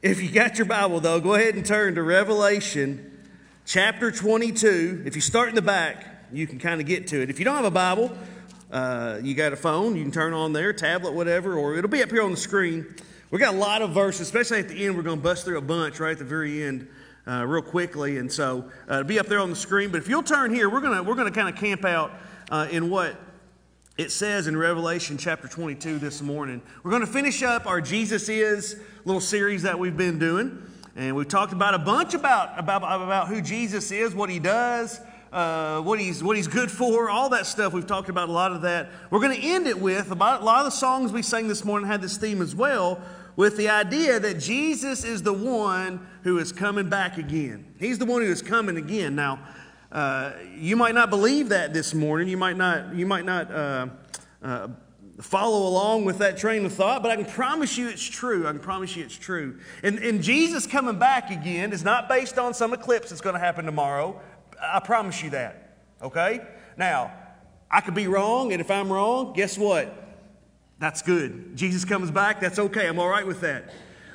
If you got your Bible, though, go ahead and turn to Revelation chapter 22. If you start in the back, you can kind of get to it. If you don't have a Bible, you got a phone, you can turn on there, tablet, whatever, or it'll be up here on the screen. We got a lot of verses, especially at the end. We're going to bust through a bunch right at the very end real quickly, and so it'll be up there on the screen. But if you'll turn here, we're gonna kind of camp out in what it says in Revelation chapter 22 this morning. We're going to finish up our Jesus Is little series that we've been doing, and we've talked about a bunch about who Jesus is, what he does, what he's good for, all that stuff. We've talked about a lot of that. We're going to end it with about a lot of the songs we sang this morning had this theme as well, with the idea that Jesus is the one who is coming back again. He's the one who is coming again. Now, you might not believe that this morning. You might not follow along with that train of thought, but I can promise you it's true. And Jesus coming back again is not based on some eclipse that's going to happen tomorrow. I promise you that. Okay? Now, I could be wrong, and if I'm wrong, guess what? That's good. Jesus comes back, that's okay. I'm all right with that.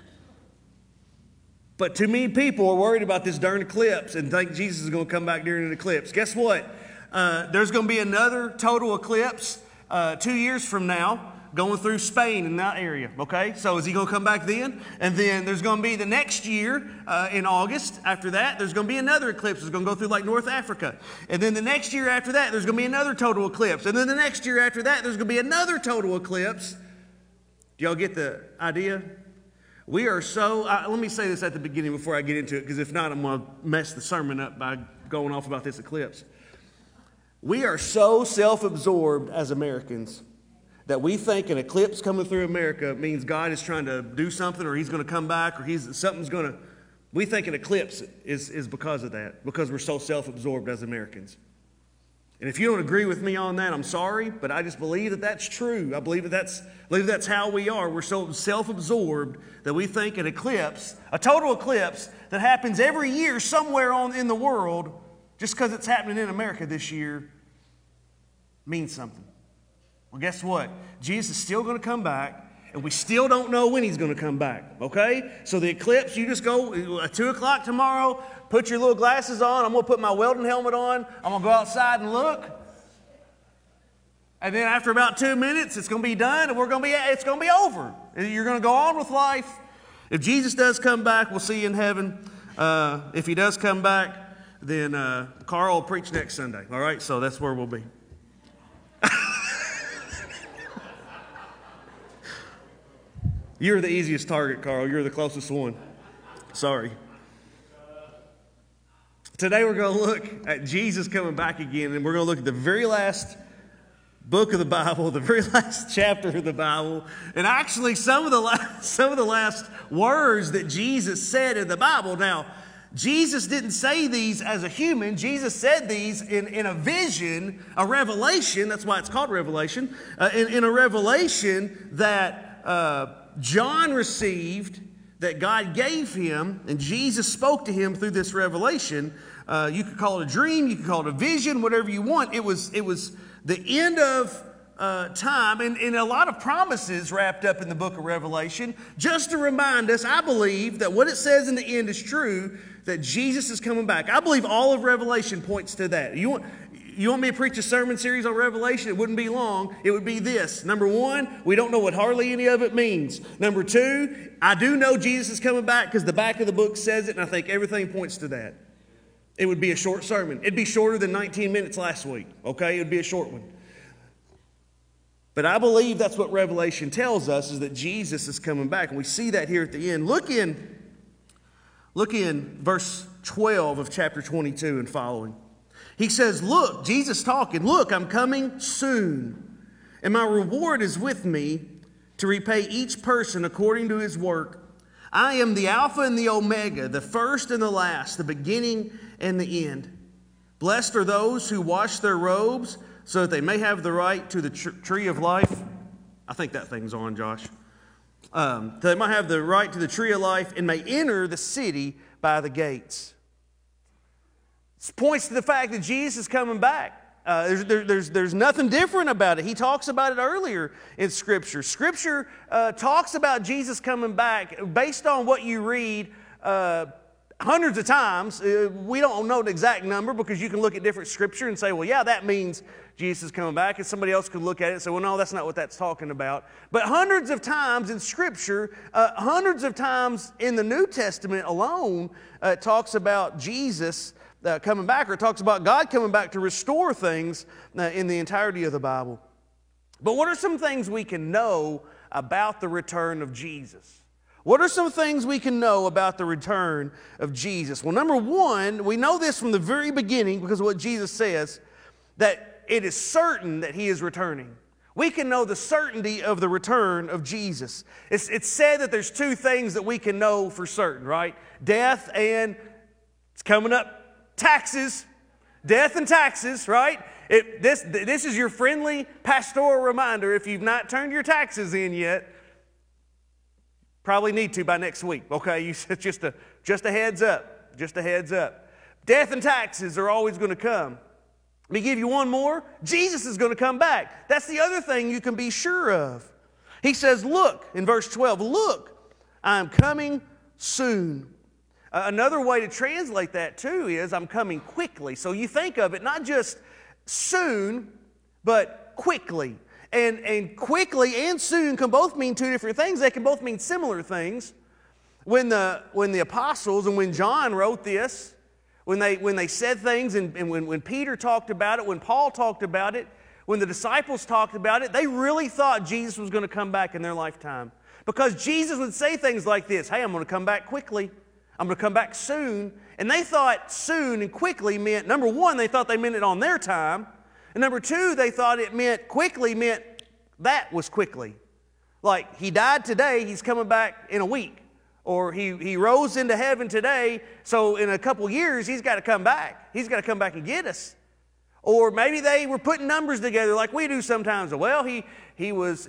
But too many people are worried about this darn eclipse and think Jesus is going to come back during an eclipse. Guess what? There's going to be another total eclipse 2 years from now going through Spain in that area. Okay? So is he going to come back then? And then there's going to be the next year in August. After that, there's going to be another eclipse. It's going to go through like North Africa. And then the next year after that, there's going to be another total eclipse. And then the next year after that, there's going to be another total eclipse. Do y'all get the idea? We are so, let me say this at the beginning before I get into it, because if not, I'm going to mess the sermon up by going off about this eclipse. We are so self-absorbed as Americans that we think an eclipse coming through America means God is trying to do something, or he's going to come back, or we think an eclipse is because of that, because we're so self-absorbed as Americans. And if you don't agree with me on that, I'm sorry, but I just believe that that's true. I believe that's how we are. We're so self-absorbed that we think an eclipse, a total eclipse that happens every year somewhere in the world, just because it's happening in America this year, means something. Well, guess what? Jesus is still going to come back, and we still don't know when he's going to come back, okay? So the eclipse, you just go at 2 o'clock tomorrow, put your little glasses on. I'm going to put my welding helmet on. I'm going to go outside and look. And then after about 2 minutes, it's going to be done, and it's going to be over. You're going to go on with life. If Jesus does come back, we'll see you in heaven. If he does come back, then Carl will preach next Sunday, all right? So that's where we'll be. You're the easiest target, Carl. You're the closest one. Sorry. Today we're going to look at Jesus coming back again, and we're going to look at the very last book of the Bible, the very last chapter of the Bible, and actually some of the last words that Jesus said in the Bible. Now, Jesus didn't say these as a human. Jesus said these in a vision, a revelation. That's why it's called Revelation. In a revelation that John received, that God gave him, and Jesus spoke to him through this revelation. You could call it a dream, you could call it a vision, whatever you want. It was the end of time, and a lot of promises wrapped up in the book of Revelation, just to remind us, I believe, that what it says in the end is true, that Jesus is coming back. I believe all of Revelation points to that. You want me to preach a sermon series on Revelation? It wouldn't be long. It would be this. Number one, we don't know what hardly any of it means. Number two, I do know Jesus is coming back because the back of the book says it, and I think everything points to that. It would be a short sermon. It'd be shorter than 19 minutes last week, okay? It would be a short one. But I believe that's what Revelation tells us, is that Jesus is coming back, and we see that here at the end. Look in verse 12 of chapter 22 and following. He says, look, Jesus talking, look, I'm coming soon, and my reward is with me to repay each person according to his work. I am the Alpha and the Omega, the first and the last, the beginning and the end. Blessed are those who wash their robes so that they may have the right to the tree of life. I think that thing's on, Josh. They might have the right to the tree of life and may enter the city by the gates. This points to the fact that Jesus is coming back. There's nothing different about it. He talks about it earlier in Scripture. Scripture talks about Jesus coming back based on what you read hundreds of times. We don't know the exact number because you can look at different Scripture and say, well, yeah, that means Jesus is coming back. And somebody else could look at it and say, well, no, that's not what that's talking about. But hundreds of times in Scripture, hundreds of times in the New Testament alone, it talks about Jesus coming back, or it talks about God coming back to restore things in the entirety of the Bible. But what are some things we can know about the return of Jesus? What are some things we can know about the return of Jesus? Well, number one, we know this from the very beginning because of what Jesus says, that it is certain that He is returning. We can know the certainty of the return of Jesus. It's said that there's two things that we can know for certain, right? Death and, it's coming up, taxes. Death and taxes, right? This is your friendly pastoral reminder. If you've not turned your taxes in yet, probably need to by next week. Okay, just a heads up. Just a heads up. Death and taxes are always going to come. Let me give you one more. Jesus is going to come back. That's the other thing you can be sure of. He says, look, in verse 12, look, I'm coming soon. Another way to translate that too is I'm coming quickly. So you think of it not just soon, but quickly. And quickly and soon can both mean two different things. They can both mean similar things. When the apostles and when John wrote this, when they said things and when Peter talked about it, when Paul talked about it, when the disciples talked about it, they really thought Jesus was going to come back in their lifetime. Because Jesus would say things like this, hey, I'm going to come back quickly. I'm going to come back soon. And they thought soon and quickly meant, number one, they thought they meant it on their time. And number two, they thought it meant quickly meant that was quickly. Like he died today, he's coming back in a week. Or he rose into heaven today, so in a couple years he's got to come back. He's got to come back and get us. Or maybe they were putting numbers together like we do sometimes. Well, he was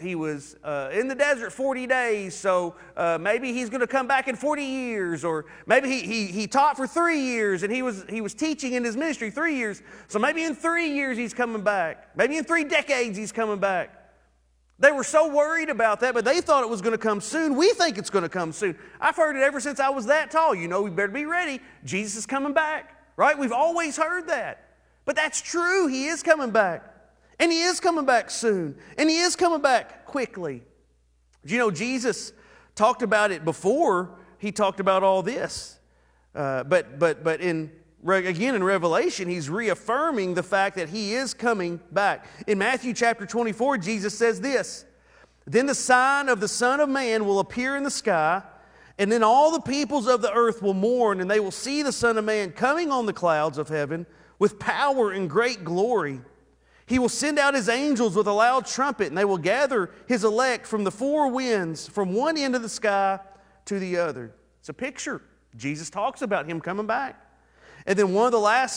in the desert 40 days, so maybe he's going to come back in 40 years. Or maybe he taught for 3 years and he was teaching in his ministry 3 years. So maybe in 3 years he's coming back. Maybe in 3 decades he's coming back. They were so worried about that, but they thought it was going to come soon. We think it's going to come soon. I've heard it ever since I was that tall. You know, we better be ready. Jesus is coming back, right? We've always heard that. But that's true. He is coming back. And He is coming back soon. And He is coming back quickly. You know, Jesus talked about it before He talked about all this. But in Revelation, He's reaffirming the fact that He is coming back. In Matthew chapter 24, Jesus says this, then the sign of the Son of Man will appear in the sky, and then all the peoples of the earth will mourn, and they will see the Son of Man coming on the clouds of heaven with power and great glory. He will send out His angels with a loud trumpet, and they will gather His elect from the 4 winds, from one end of the sky to the other. It's a picture. Jesus talks about Him coming back. And then one of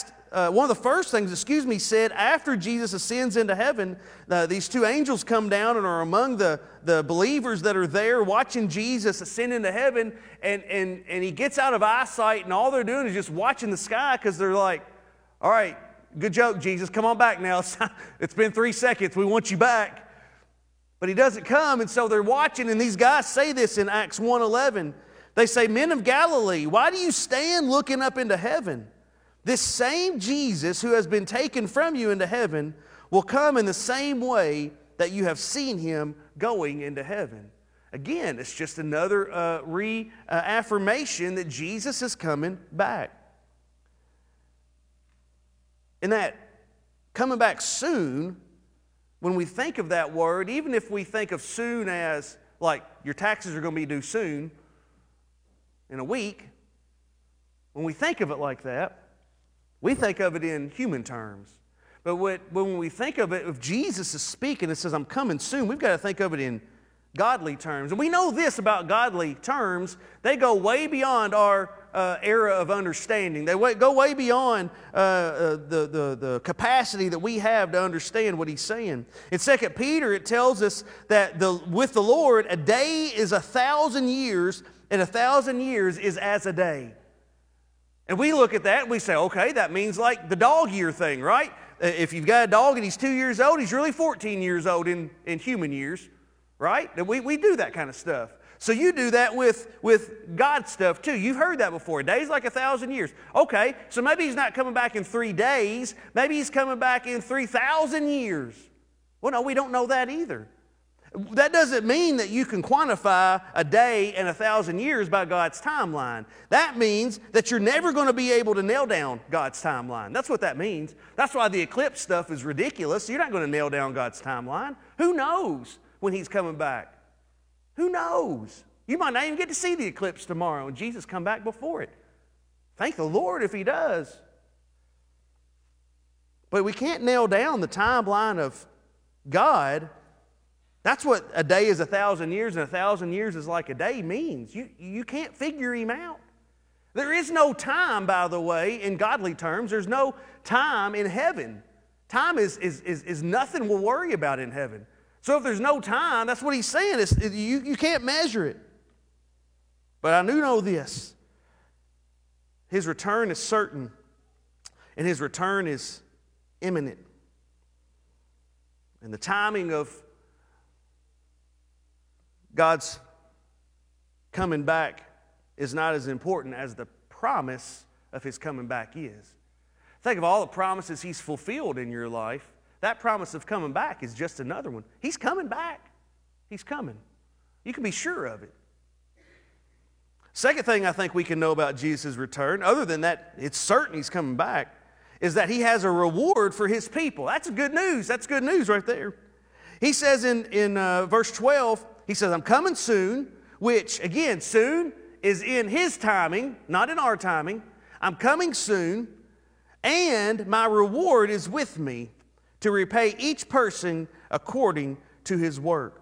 the first things, said after Jesus ascends into heaven, these 2 angels come down and are among the believers that are there watching Jesus ascend into heaven, and He gets out of eyesight, and all they're doing is just watching the sky because they're like, all right, good joke, Jesus, come on back now. It's been 3 seconds, we want you back. But He doesn't come, and so they're watching, and these guys say this in Acts 1:11. They say, men of Galilee, why do you stand looking up into heaven? This same Jesus who has been taken from you into heaven will come in the same way that you have seen Him going into heaven. Again, it's just another reaffirmation that Jesus is coming back. And that coming back soon, when we think of that word, even if we think of soon as like your taxes are going to be due soon, in a week, when we think of it like that, we think of it in human terms. But when we think of it, if Jesus is speaking and says, I'm coming soon, we've got to think of it in godly terms. And we know this about godly terms. They go way beyond our era of understanding. They go way beyond the capacity that we have to understand what He's saying. In 2 Peter, it tells us that with the Lord, a day is 1,000 years, and 1,000 years is as a day. And we look at that and we say, okay, that means like the dog year thing, right? If you've got a dog and he's 2 years old, he's really 14 years old in human years, right? We do that kind of stuff. So you do that with God's stuff too. You've heard that before. A day's like 1,000 years. Okay, so maybe he's not coming back in 3 days. Maybe he's coming back in 3,000 years. Well, no, we don't know that either. That doesn't mean that you can quantify a day and 1,000 years by God's timeline. That means that you're never going to be able to nail down God's timeline. That's what that means. That's why the eclipse stuff is ridiculous. You're not going to nail down God's timeline. Who knows when He's coming back? Who knows? You might not even get to see the eclipse tomorrow and Jesus come back before it. Thank the Lord if He does. But we can't nail down the timeline of God. That's what a day is 1,000 years and 1,000 years is like a day means. You can't figure Him out. There is no time, by the way, in godly terms. There's no time in heaven. Time is nothing we'll worry about in heaven. So if there's no time, that's what He's saying. You can't measure it. But I do know this. His return is certain, and His return is imminent. And the timing of God's coming back is not as important as the promise of His coming back is. Think of all the promises He's fulfilled in your life. That promise of coming back is just another one. He's coming back. He's coming. You can be sure of it. Second thing I think we can know about Jesus' return, other than that it's certain He's coming back, is that He has a reward for His people. That's good news. That's good news right there. He says in verse 12, He says, I'm coming soon, which, again, soon is in His timing, not in our timing. I'm coming soon, and my reward is with me to repay each person according to his work.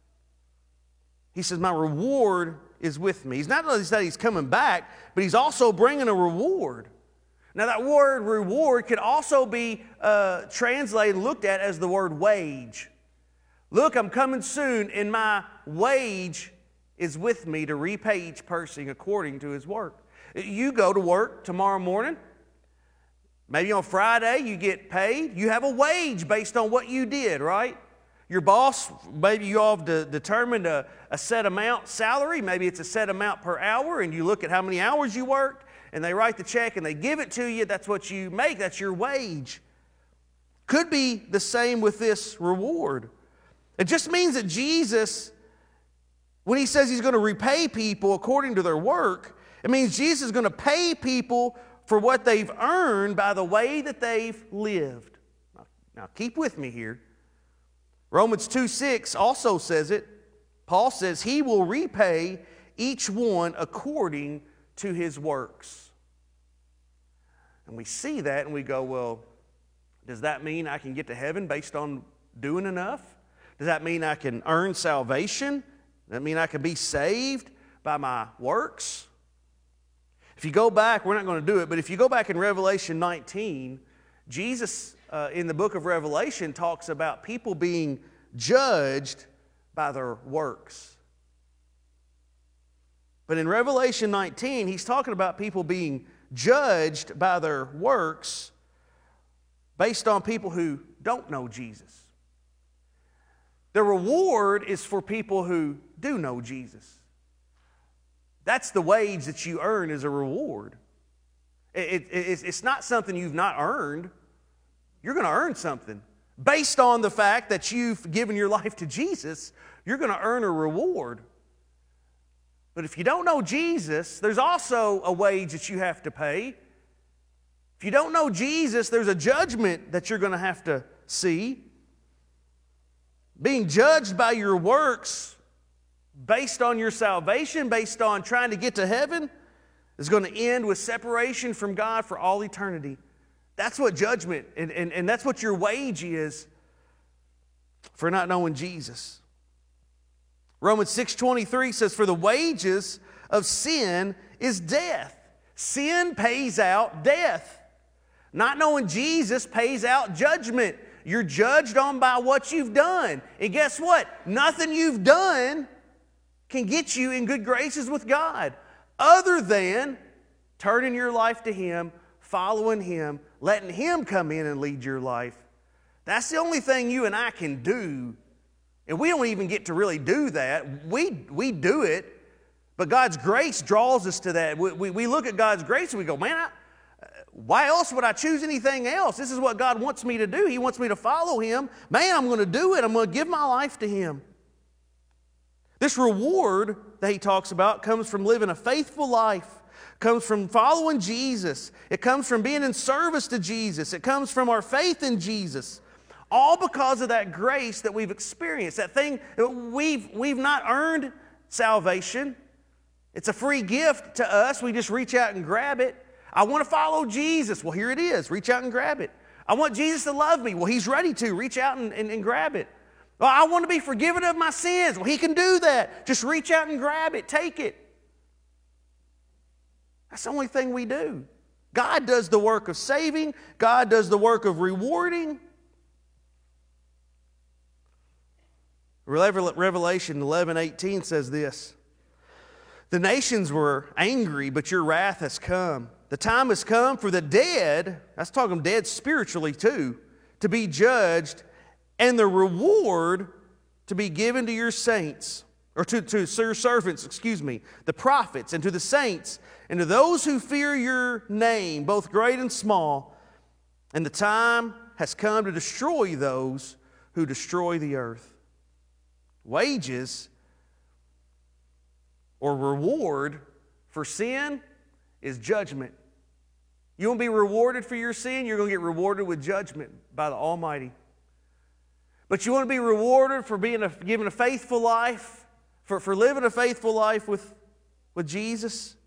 He says, my reward is with me. He's not only that He's coming back, but He's also bringing a reward. Now, that word reward could also be translated, looked at as the word wage. Look, I'm coming soon, and my wage is with me to repay each person according to his work. You go to work tomorrow morning. Maybe on Friday you get paid. You have a wage based on what you did, right? Your boss, maybe you all have determined a set amount salary. Maybe it's a set amount per hour, and you look at how many hours you worked, and they write the check, and they give it to you. That's what you make. That's your wage. Could be the same with this reward. It just means that Jesus, when He says He's going to repay people according to their work, it means Jesus is going to pay people for what they've earned by the way that they've lived. Now keep with me here. Romans 2:6 also says it. Paul says He will repay each one according to his works. And we see that and we go, well, does that mean I can get to heaven based on doing enough? Does that mean I can earn salvation? Does that mean I can be saved by my works? If you go back, we're not going to do it, but if you go back in Revelation 19, Jesus in the book of Revelation talks about people being judged by their works. But in Revelation 19, He's talking about people being judged by their works based on people who don't know Jesus. The reward is for people who do know Jesus. That's the wage that you earn as a reward. It's not something you've not earned. You're going to earn something. Based on the fact that you've given your life to Jesus, you're going to earn a reward. But if you don't know Jesus, there's also a wage that you have to pay. If you don't know Jesus, there's a judgment that you're going to have to see. Being judged by your works based on your salvation, based on trying to get to heaven, is going to end with separation from God for all eternity. That's what judgment, and that's what your wage is for not knowing Jesus. Romans 6:23 says, for the wages of sin is death. Sin pays out death. Not knowing Jesus pays out judgment. You're judged on by what you've done. And guess what? Nothing you've done can get you in good graces with God other than turning your life to Him, following Him, letting Him come in and lead your life. That's the only thing you and I can do. And we don't even get to really do that. We do it, but God's grace draws us to that. We look at God's grace and we go, man, why else would I choose anything else? This is what God wants me to do. He wants me to follow Him. Man, I'm going to do it. I'm going to give my life to Him. This reward that He talks about comes from living a faithful life, comes from following Jesus. It comes from being in service to Jesus. It comes from our faith in Jesus. All because of that grace that we've experienced, that thing that we've not earned salvation. It's a free gift to us. We just reach out and grab it. I want to follow Jesus. Well, here it is. Reach out and grab it. I want Jesus to love me. Well, He's ready to. Reach out and grab it. Well, I want to be forgiven of my sins. Well, He can do that. Just reach out and grab it. Take it. That's the only thing we do. God does the work of saving. God does the work of rewarding. Revelation 11:18 says this: the nations were angry, but your wrath has come. The time has come for the dead, that's talking dead spiritually too, to be judged, and the reward to be given to your saints, or to your servants, the prophets, and to the saints, and to those who fear your name, both great and small. And the time has come to destroy those who destroy the earth. Wages or reward for sin is judgment. You want to be rewarded for your sin, you're going to get rewarded with judgment by the Almighty. But you want to be rewarded for giving a faithful life, for living a faithful life with Jesus.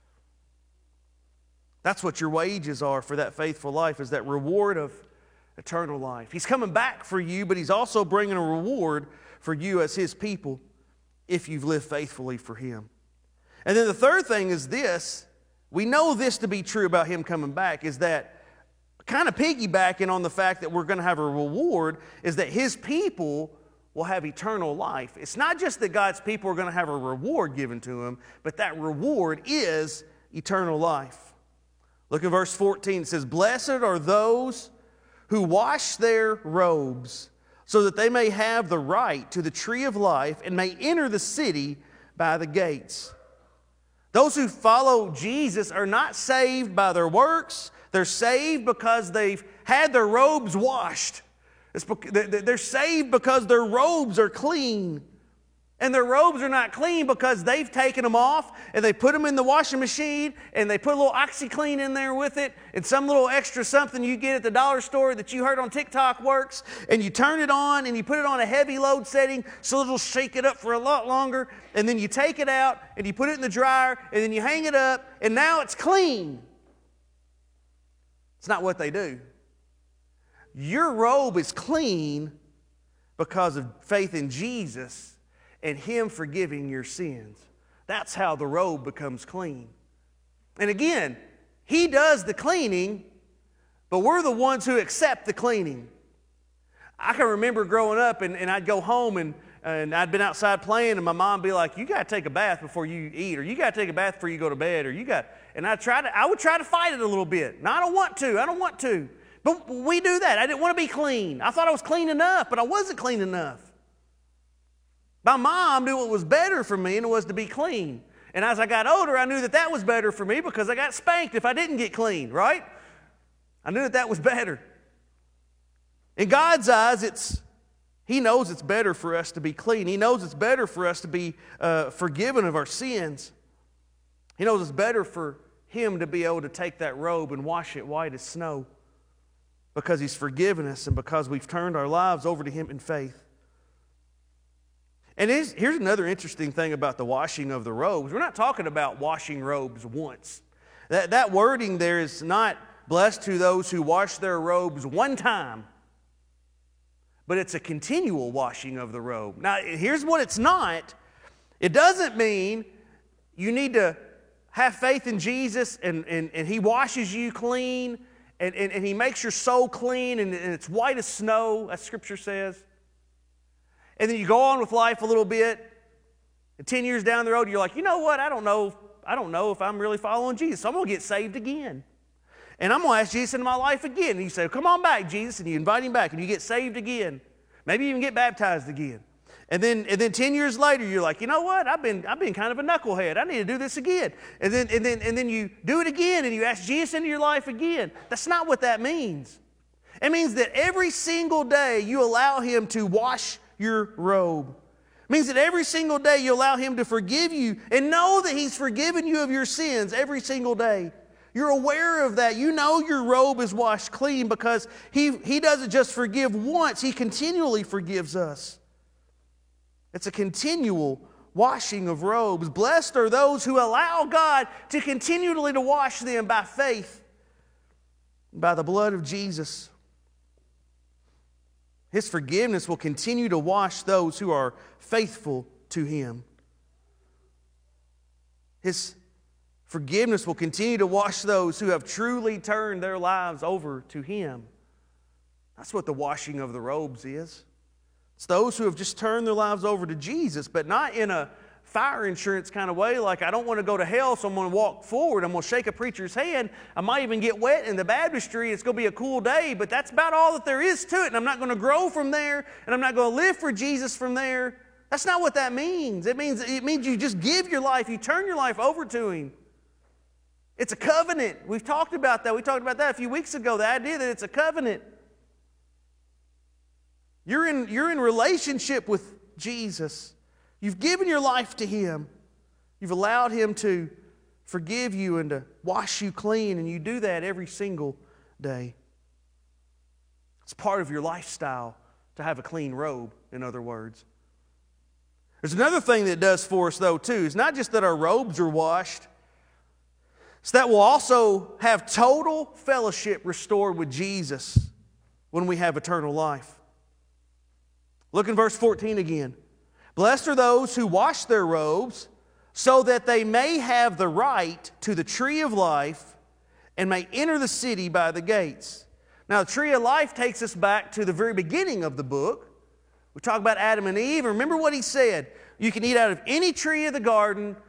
That's what your wages are for that faithful life, is that reward of eternal life. He's coming back for you, but He's also bringing a reward for you as His people if you've lived faithfully for Him. And then the third thing is this. We know this to be true about Him coming back, is that, kind of piggybacking on the fact that we're going to have a reward, is that His people will have eternal life. It's not just that God's people are going to have a reward given to them, but that reward is eternal life. Look at verse 14. It says, blessed are those who wash their robes, so that they may have the right to the tree of life and may enter the city by the gates. Those who follow Jesus are not saved by their works. They're saved because they've had their robes washed. They're saved because their robes are clean. And their robes are not clean because they've taken them off and they put them in the washing machine and they put a little OxyClean in there with it and some little extra something you get at the dollar store that you heard on TikTok works, and you turn it on and you put it on a heavy load setting so it'll shake it up for a lot longer, and then you take it out and you put it in the dryer and then you hang it up and now it's clean. It's not what they do. Your robe is clean because of faith in Jesus and Him forgiving your sins. That's how the robe becomes clean. And again, He does the cleaning, but we're the ones who accept the cleaning. I can remember growing up and I'd go home and I'd been outside playing and my mom would be like, you got to take a bath before you eat, or you got to take a bath before you go to bed, and I would try to fight it a little bit. No, I don't want to. But we do that. I didn't want to be clean. I thought I was clean enough, but I wasn't clean enough. My mom knew what was better for me, and it was to be clean. And as I got older, I knew that was better for me because I got spanked if I didn't get clean, right? I knew that was better. In God's eyes, He knows it's better for us to be clean. He knows it's better for us to be forgiven of our sins. He knows it's better for Him to be able to take that robe and wash it white as snow because He's forgiven us and because we've turned our lives over to Him in faith. And here's another interesting thing about the washing of the robes. We're not talking about washing robes once. That wording there is not blessed to those who wash their robes one time, but it's a continual washing of the robe. Now, here's what it's not. It doesn't mean you need to have faith in Jesus and He washes you clean and He makes your soul clean and it's white as snow, as Scripture says. And then you go on with life a little bit, and 10 years down the road, you're like, you know what, I don't know if I'm really following Jesus, so I'm going to get saved again. And I'm going to ask Jesus into my life again. And you say, come on back, Jesus. And you invite him back and you get saved again. Maybe you even get baptized again. And then 10 years later, you're like, you know what? I've been kind of a knucklehead. I need to do this again. And then you do it again and you ask Jesus into your life again. That's not what that means. It means that every single day you allow him to wash your robe. It means that every single day you allow him to forgive you and know that he's forgiven you of your sins every single day. You're aware of that. You know your robe is washed clean because he doesn't just forgive once, he continually forgives us. It's a continual washing of robes. Blessed are those who allow God to continually to wash them by faith, by the blood of Jesus. His forgiveness will continue to wash those who are faithful to him. His forgiveness will continue to wash those who have truly turned their lives over to him. That's what the washing of the robes is. It's those who have just turned their lives over to Jesus, but not in a fire insurance kind of way, like I don't want to go to hell, so I'm going to walk forward. I'm going to shake a preacher's hand. I might even get wet in the baptistry. It's going to be a cool day, but that's about all that there is to it, and I'm not going to grow from there, and I'm not going to live for Jesus from there. That's not what that means. It means you just give your life, you turn your life over to him. It's a covenant. We've talked about that. We talked about that a few weeks ago, the idea that it's a covenant. You're in relationship with Jesus. You've given your life to him. You've allowed him to forgive you and to wash you clean, and you do that every single day. It's part of your lifestyle to have a clean robe, in other words. There's another thing that it does for us, though, too. It's not just that our robes are washed. It's that we'll also have total fellowship restored with Jesus when we have eternal life. Look in verse 14 again. Blessed are those who wash their robes so that they may have the right to the tree of life and may enter the city by the gates. Now, the tree of life takes us back to the very beginning of the book. We talk about Adam and Eve. Remember what he said. You can eat out of any tree of the garden,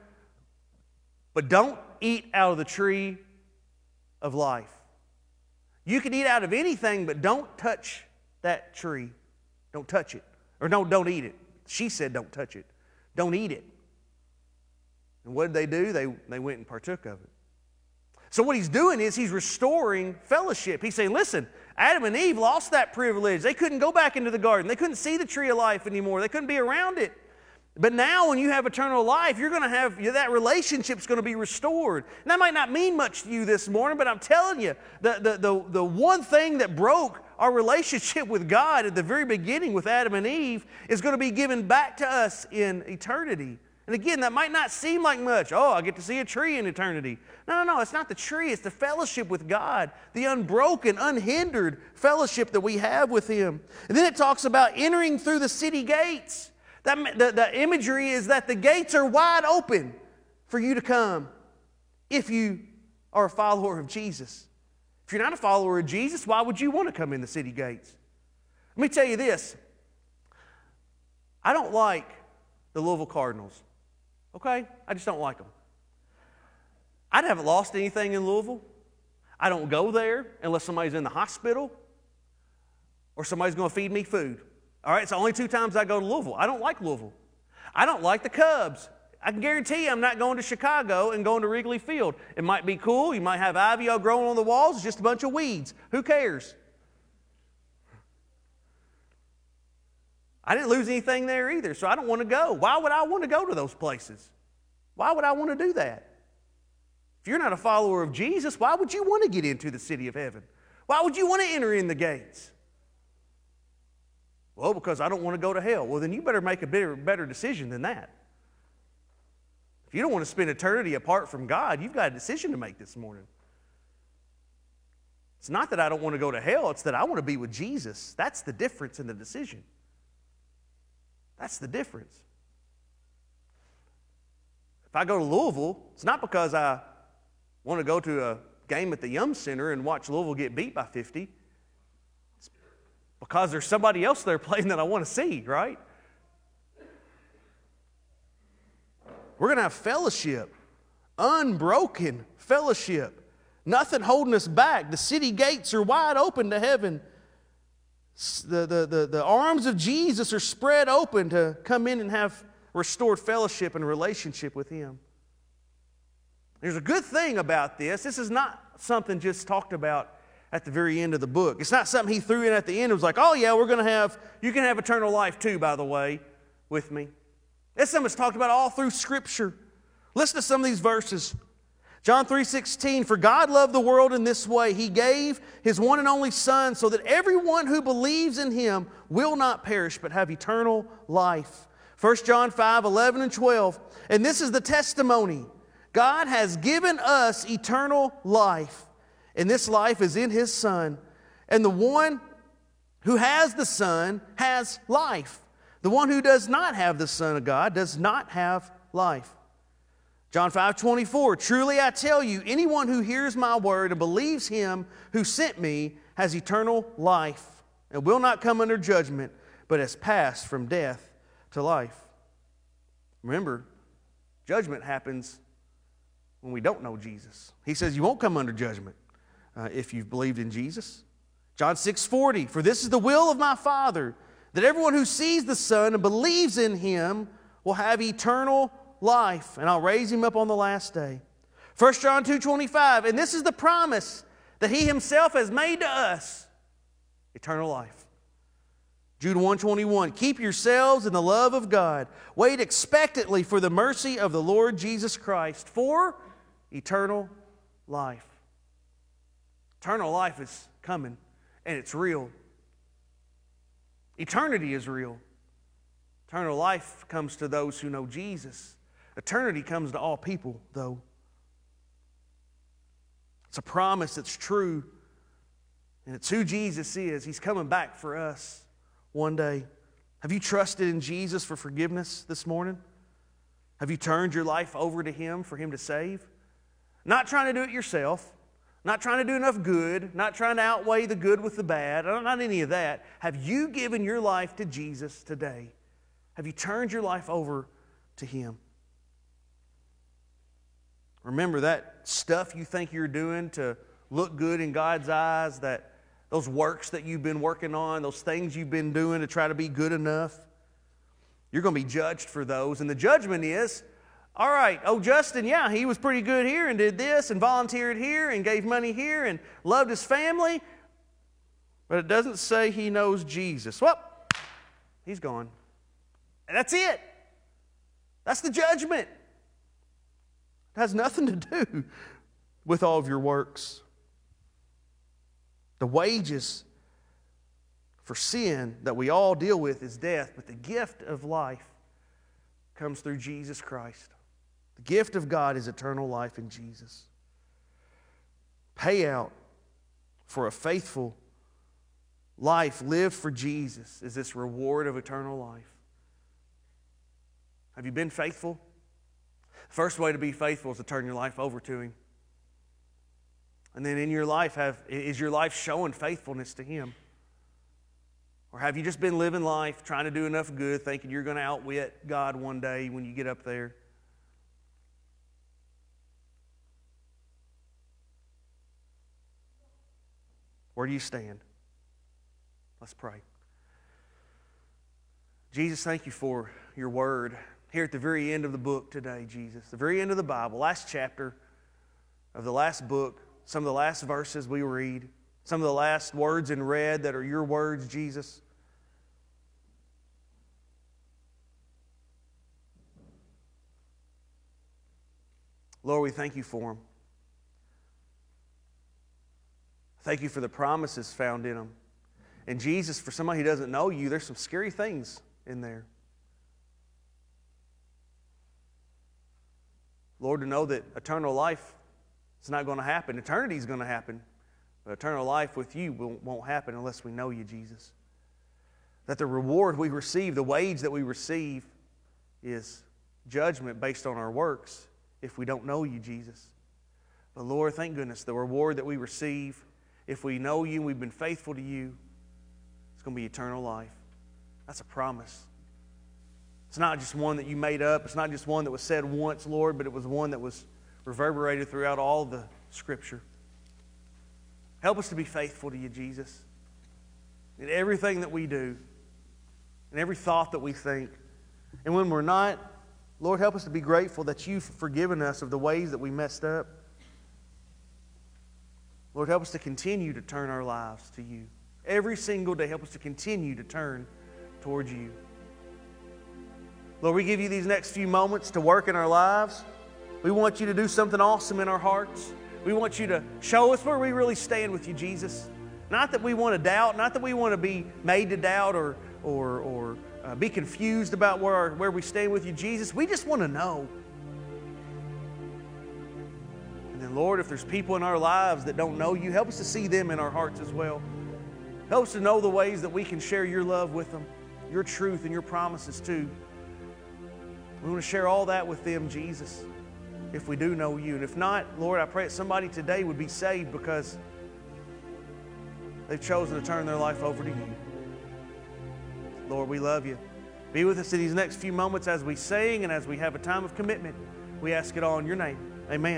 but don't eat out of the tree of life. You can eat out of anything, but don't touch that tree. Don't touch it. Or don't eat it. She said don't touch it. Don't eat it. And what did they do? They went and partook of it. So what he's doing is he's restoring fellowship. He's saying, listen, Adam and Eve lost that privilege. They couldn't go back into the garden. They couldn't see the tree of life anymore. They couldn't be around it. But now when you have eternal life, you're going to have, that relationship's going to be restored. And that might not mean much to you this morning, but I'm telling you, the one thing that broke our relationship with God at the very beginning with Adam and Eve is going to be given back to us in eternity. And again, that might not seem like much. Oh, I get to see a tree in eternity. No, it's not the tree. It's the fellowship with God, the unbroken, unhindered fellowship that we have with him. And then it talks about entering through the city gates. The imagery is that the gates are wide open for you to come if you are a follower of Jesus. If you're not a follower of Jesus, why would you want to come in the city gates? Let me tell you this. I don't like the Louisville Cardinals. Okay? I just don't like them. I haven't lost anything in Louisville. I don't go there unless somebody's in the hospital or somebody's going to feed me food. All right, it's the only 2 times I go to Louisville. I don't like Louisville. I don't like the Cubs. I can guarantee you I'm not going to Chicago and going to Wrigley Field. It might be cool. You might have ivy all growing on the walls. It's just a bunch of weeds. Who cares? I didn't lose anything there either, so I don't want to go. Why would I want to go to those places? Why would I want to do that? If you're not a follower of Jesus, why would you want to get into the city of heaven? Why would you want to enter in the gates? Well, because I don't want to go to hell. Well, then you better make a better decision than that. If you don't want to spend eternity apart from God, you've got a decision to make this morning. It's not that I don't want to go to hell, it's that I want to be with Jesus. That's the difference in the decision. That's the difference. If I go to Louisville, it's not because I want to go to a game at the Yum Center and watch Louisville get beat by 50. It's because there's somebody else there playing that I want to see, right? We're going to have fellowship, unbroken fellowship. Nothing holding us back. The city gates are wide open to heaven. The arms of Jesus are spread open to come in and have restored fellowship and relationship with Him. There's a good thing about this. This is not something just talked about at the very end of the book. It's not something He threw in at the end. It was like, oh yeah, you can have eternal life too, by the way, with me. It's something that's talked about all through Scripture. Listen to some of these verses. John 3:16, for God loved the world in this way. He gave His one and only Son so that everyone who believes in Him will not perish but have eternal life. 1 John 5:11 and 12, and this is the testimony. God has given us eternal life, and this life is in His Son. And the one who has the Son has life. The one who does not have the Son of God does not have life. John 5:24, truly I tell you, anyone who hears my word and believes Him who sent me has eternal life and will not come under judgment, but has passed from death to life. Remember, judgment happens when we don't know Jesus. He says you won't come under judgment if you've believed in Jesus. John 6:40, for this is the will of my Father, that everyone who sees the Son and believes in Him will have eternal life, and I'll raise him up on the last day. 1 John 2:25, and this is the promise that He Himself has made to us, eternal life. Jude 1:21, keep yourselves in the love of God. Wait expectantly for the mercy of the Lord Jesus Christ for eternal life. Eternal life is coming, and it's real. Eternity is real. Eternal life comes to those who know Jesus. Eternity comes to all people, though. It's a promise that's true, and it's who Jesus is. He's coming back for us one day. Have you trusted in Jesus for forgiveness this morning? Have you turned your life over to Him for Him to save? Not trying to do it yourself, not trying to do enough good, not trying to outweigh the good with the bad, not any of that. Have you given your life to Jesus today? Have you turned your life over to Him? Remember that stuff you think you're doing to look good in God's eyes, that those works that you've been working on, those things you've been doing to try to be good enough, you're going to be judged for those. And the judgment is, all right, oh, Justin, yeah, he was pretty good here and did this and volunteered here and gave money here and loved his family, but it doesn't say he knows Jesus. Well, he's gone. And that's it. That's the judgment. It has nothing to do with all of your works. The wages for sin that we all deal with is death, but the gift of life comes through Jesus Christ. The gift of God is eternal life in Jesus. Payout for a faithful life lived for Jesus is this reward of eternal life. Have you been faithful? The first way to be faithful is to turn your life over to Him. And then in your life, is your life showing faithfulness to Him? Or have you just been living life trying to do enough good, thinking you're going to outwit God one day when you get up there? Where do you stand? Let's pray. Jesus, thank You for Your word. Here at the very end of the book today, Jesus, the very end of the Bible, last chapter of the last book, some of the last verses we read, some of the last words in red that are Your words, Jesus. Lord, we thank You for them. Thank You for the promises found in them. And Jesus, for somebody who doesn't know You, there's some scary things in there. Lord, to know that eternal life is not going to happen. Eternity is going to happen. But eternal life with You won't happen unless we know You, Jesus. That the reward we receive, the wage that we receive, is judgment based on our works if we don't know You, Jesus. But Lord, thank goodness, the reward that we receive, if we know You and we've been faithful to You, it's going to be eternal life. That's a promise. It's not just one that You made up. It's not just one that was said once, Lord, but it was one that was reverberated throughout all the Scripture. Help us to be faithful to you, Jesus, in everything that we do, in every thought that we think. And when we're not, Lord, help us to be grateful that you've forgiven us of the ways that we messed up. Lord, help us to continue to turn our lives to you. Every single day, help us to continue to turn towards you. Lord, we give you these next few moments to work in our lives. We want you to do something awesome in our hearts. We want you to show us where we really stand with you, Jesus. Not that we want to doubt, not that we want to be made to doubt or be confused about where we stand with you, Jesus. We just want to know. And then, Lord, if there's people in our lives that don't know you, help us to see them in our hearts as well. Help us to know the ways that we can share your love with them, your truth and your promises too. We want to share all that with them, Jesus, if we do know you. And if not, Lord, I pray that somebody today would be saved because they've chosen to turn their life over to you. Lord, we love you. Be with us in these next few moments as we sing and as we have a time of commitment. We ask it all in your name. Amen.